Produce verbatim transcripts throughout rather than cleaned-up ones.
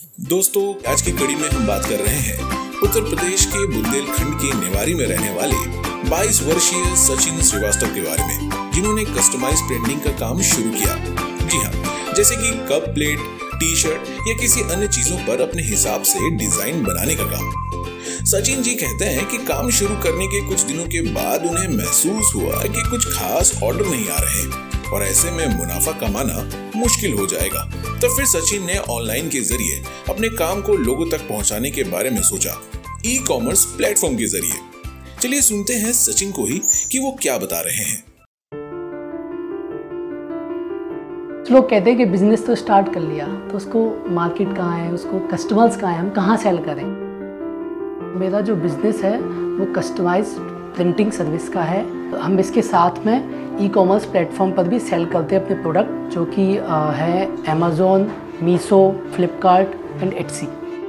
दोस्तों, आज की कड़ी में हम बात कर रहे हैं उत्तर प्रदेश के बुंदेलखंड के नेवारी में रहने वाले बाईस वर्षीय सचिन श्रीवास्तव के बारे में, जिन्होंने कस्टमाइज प्रिंटिंग का काम शुरू किया। जी हाँ, जैसे कि कप प्लेट, टी शर्ट या किसी अन्य चीजों पर अपने हिसाब से डिजाइन बनाने का काम। सचिन जी कहते हैं कि काम शुरू करने के कुछ दिनों के बाद उन्हें महसूस हुआ कि कुछ खास ऑर्डर नहीं आ रहे और ऐसे में मुनाफा कमाना मुश्किल हो जाएगा। तो फिर सचिन ने ऑनलाइन के जरिए अपने काम को लोगों तक पहुंचाने के बारे में सोचा, ई कॉमर्स प्लेटफॉर्म के जरिए। चलिए सुनते हैं सचिन को ही कि वो क्या बता रहे हैं। लोग कहते हैं कि बिजनेस तो स्टार्ट कर लिया, तो उसको मार्केट कहाँ है, उसको कस्टमर्स कहाँ है, हम कहाँ सेल करें। मेरा जो बिजनेस है वो कस्टमाइज प्रिंटिंग सर्विस का है। हम इसके साथ में ई कॉमर्स प्लेटफॉर्म पर भी सेल करते हैं अपने प्रोडक्ट, जो कि है Amazon, Meesho, Flipkart and Etsy.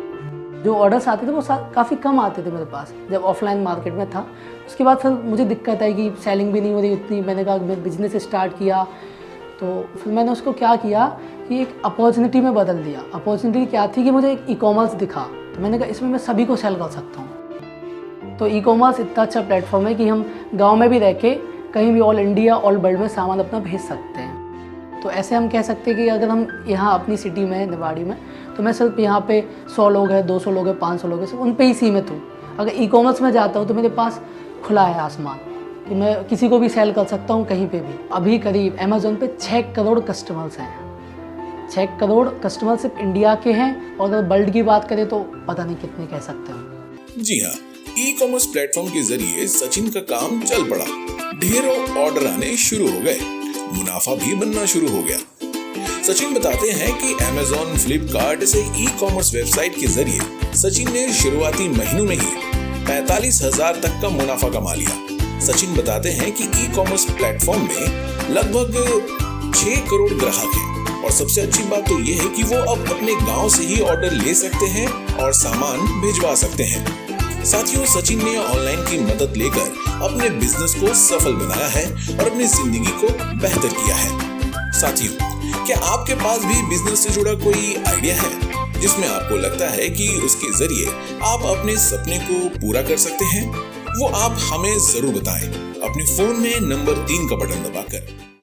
जो ऑर्डर्स आते थे वो काफ़ी कम आते थे मेरे पास जब ऑफलाइन मार्केट में था। उसके बाद फिर मुझे दिक्कत आई कि सेलिंग भी नहीं हो रही उतनी। मैंने कहा मैं बिजनेस स्टार्ट किया, तो फिर मैंने उसको क्या किया कि एक अपॉर्चुनिटी में बदल दिया। अपॉर्चुनिटी क्या थी कि मुझे एक ई कॉमर्स दिखा, तो मैंने कहा इसमें मैं सभी को सेल कर सकता हूँ। तो ई कॉमर्स इतना अच्छा प्लेटफॉर्म है कि हम गांव में भी रह के कहीं भी ऑल इंडिया ऑल वर्ल्ड में सामान अपना भेज सकते हैं। तो ऐसे हम कह सकते हैं कि अगर हम यहाँ अपनी सिटी में निवाड़ी में, तो मैं सिर्फ यहाँ पे सौ लोग हैं, दो सौ लोग हैं, पाँच सौ लोग हैं, सिर्फ उन पे ही सीमित हूँ। अगर ई कॉमर्स में जाता हूँ तो मेरे पास खुला है आसमान कि मैं किसी को भी सेल कर सकता हूँ कहीं पे भी। अभी करीब अमेज़ॉन पे छः करोड़ कस्टमर्स हैं। छः करोड़ कस्टमर सिर्फ इंडिया के हैं, और अगर वर्ल्ड की बात करें तो पता नहीं कितने कह सकते हैं। जी हाँ, ई कॉमर्स प्लेटफॉर्म के जरिए सचिन का काम चल पड़ा। ढेरों ऑर्डर आने शुरू हो गए, मुनाफा भी बनना शुरू हो गया। सचिन बताते हैं कि अमेज़ॉन, फ्लिपकार्ट से ई कॉमर्स वेबसाइट के जरिए सचिन ने शुरुआती महीनों में ही पैंतालीस हजार तक का मुनाफा कमा लिया। सचिन बताते हैं कि ई कॉमर्स प्लेटफॉर्म में लगभग छह करोड़ ग्राहक हैं, और सबसे अच्छी बात तो ये है कि वो अब अपने गांव से ही ऑर्डर ले सकते हैं और सामान भिजवा सकते हैं। साथियों, सचिन ने ऑनलाइन की मदद लेकर अपने बिजनेस को सफल बनाया है और अपनी जिंदगी को बेहतर किया है। साथियों, क्या आपके पास भी बिजनेस से जुड़ा कोई आइडिया है जिसमें आपको लगता है कि उसके जरिए आप अपने सपने को पूरा कर सकते हैं? वो आप हमें जरूर बताएं अपने फोन में नंबर तीन का बटन दबाकर।